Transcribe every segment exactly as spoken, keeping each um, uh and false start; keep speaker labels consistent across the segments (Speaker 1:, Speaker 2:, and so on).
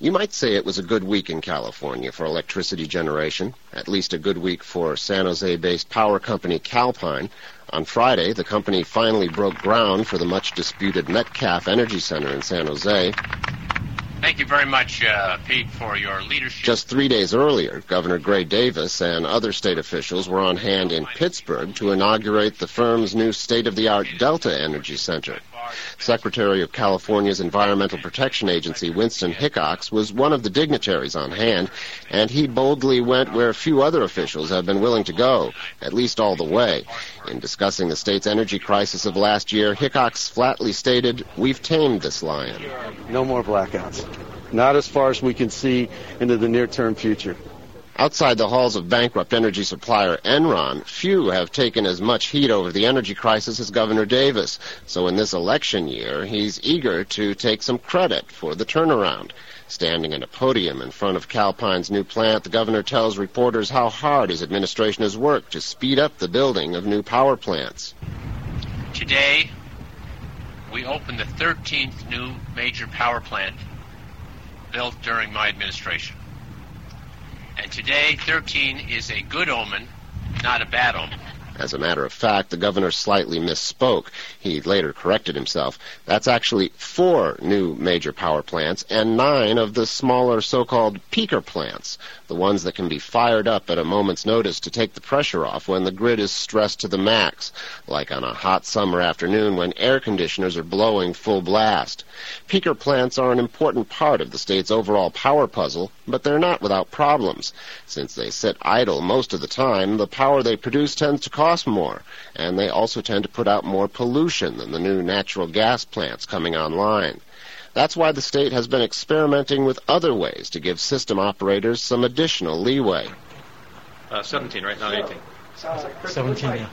Speaker 1: You might say it was a good week in California for electricity generation, at least a good week for San Jose-based power company Calpine. On Friday, the company finally broke ground for the much-disputed Metcalf Energy Center in San Jose.
Speaker 2: Thank you very much, uh, Pete, for your leadership.
Speaker 1: Just three days earlier, Governor Gray Davis and other state officials were on hand in Pittsburgh to inaugurate the firm's new state-of-the-art Delta Energy Center. Secretary of California's Environmental Protection Agency, Winston Hickox, was one of the dignitaries on hand, and he boldly went where few other officials have been willing to go, at least all the way. In discussing the state's energy crisis of last year, Hickox flatly stated, "We've tamed this lion."
Speaker 3: No more blackouts. Not as far as we can see into the near-term future.
Speaker 1: Outside the halls of bankrupt energy supplier Enron, few have taken as much heat over the energy crisis as Governor Davis. So in this election year, he's eager to take some credit for the turnaround. Standing at a podium in front of Calpine's new plant, the governor tells reporters how hard his administration has worked to speed up the building of new power plants.
Speaker 2: Today, we opened the thirteenth new major power plant built during my administration. And today, thirteen is a good omen, not a bad omen.
Speaker 1: As a matter of fact, the governor slightly misspoke. He later corrected himself. That's actually four new major power plants and nine of the smaller so-called peaker plants, the ones that can be fired up at a moment's notice to take the pressure off when the grid is stressed to the max, like on a hot summer afternoon when air conditioners are blowing full blast. Peaker plants are an important part of the state's overall power puzzle, but they're not without problems. Since they sit idle most of the time, the power they produce tends to cost more, and they also tend to put out more pollution than the new natural gas plants coming online. That's why the state has been experimenting with other ways to give system operators some additional leeway.
Speaker 4: Uh, seventeen, right? Not eighteen.
Speaker 5: seventeen,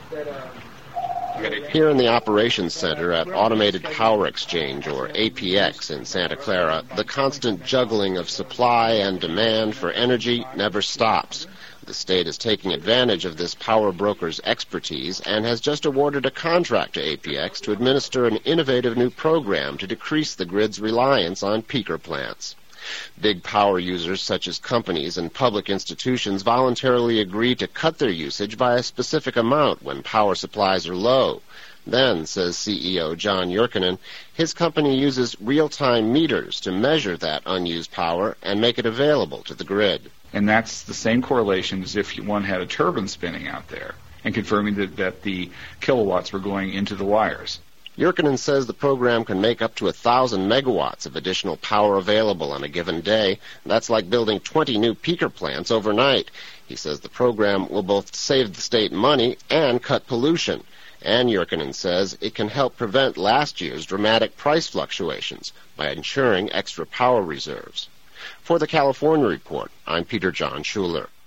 Speaker 1: Here in the Operations Center at Automated Power Exchange, or A P X, in Santa Clara, the constant juggling of supply and demand for energy never stops. The state is taking advantage of this power broker's expertise and has just awarded a contract to A P X to administer an innovative new program to decrease the grid's reliance on peaker plants. Big power users such as companies and public institutions voluntarily agree to cut their usage by a specific amount when power supplies are low. Then, says C E O John Yurkanin, his company uses real-time meters to measure that unused power and make it available to the grid.
Speaker 6: And that's the same correlation as if one had a turbine spinning out there and confirming that, that the kilowatts were going into the wires.
Speaker 1: Yurkanin says the program can make up to a thousand megawatts of additional power available on a given day. That's like building twenty new peaker plants overnight. He says the program will both save the state money and cut pollution. And Yurkanin says it can help prevent last year's dramatic price fluctuations by ensuring extra power reserves. For the California Report, I'm Peter John Schuler.